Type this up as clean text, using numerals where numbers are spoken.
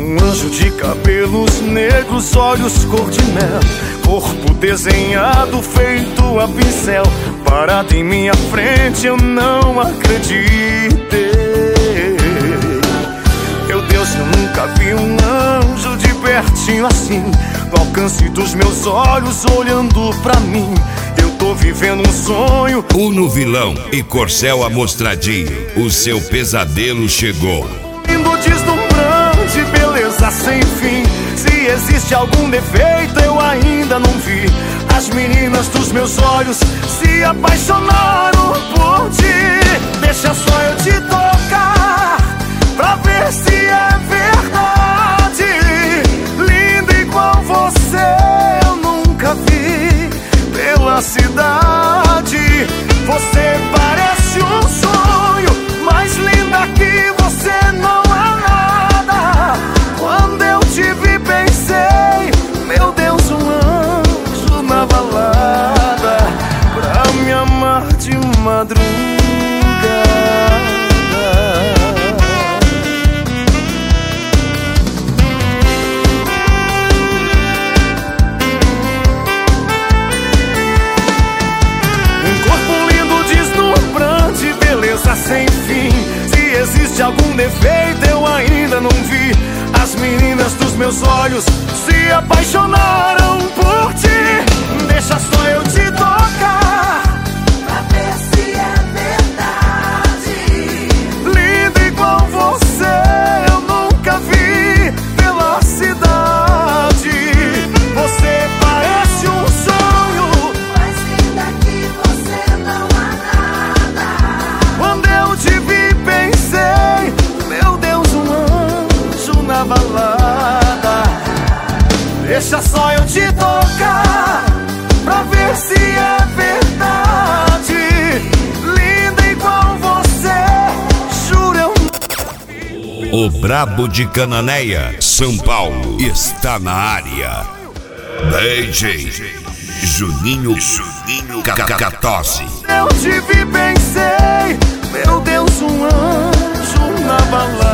Um anjo de cabelos negros, olhos cor de mel, corpo desenhado feito a pincel, parado em minha frente, eu não acreditei. Meu Deus, eu nunca vi um anjo de pertinho assim, no alcance dos meus olhos, olhando pra mim. Eu tô vivendo um sonho. Uno Vilão e Corcel Amostradinho, o seu pesadelo chegou. Lindo, deslumbrante, beleza sem fim. Se existe algum defeito, eu ainda não vi. As meninas dos meus olhos se apaixonaram por ti. Deixa só eu te tocar, pra ver se é verdade. Linda igual você eu nunca vi pela cidade. Você parece um sonho, mais linda que você não é nada. Quando eu te vi pensei, meu Deus, um anjo na balada, pra me amar de madrugada. Sem fim, se existe algum defeito eu ainda não vi. As meninas dos meus olhos se apaixonaram por ti. Deixa só eu te tocar, pra ver se é verdade. Linda igual você eu nunca vi pela cidade. Você parece um sonho, mais linda que você não há nada. Quando eu te vi pensei, meu Deus, um anjo na balada. Deixa só eu te tocar, pra ver se é verdade. Linda igual você, juro eu não. O Brabo de Cananéia, São Paulo, está na área. DJ Juninho Cacatosse. Eu te vi pensei, meu Deus, um anjo na balada.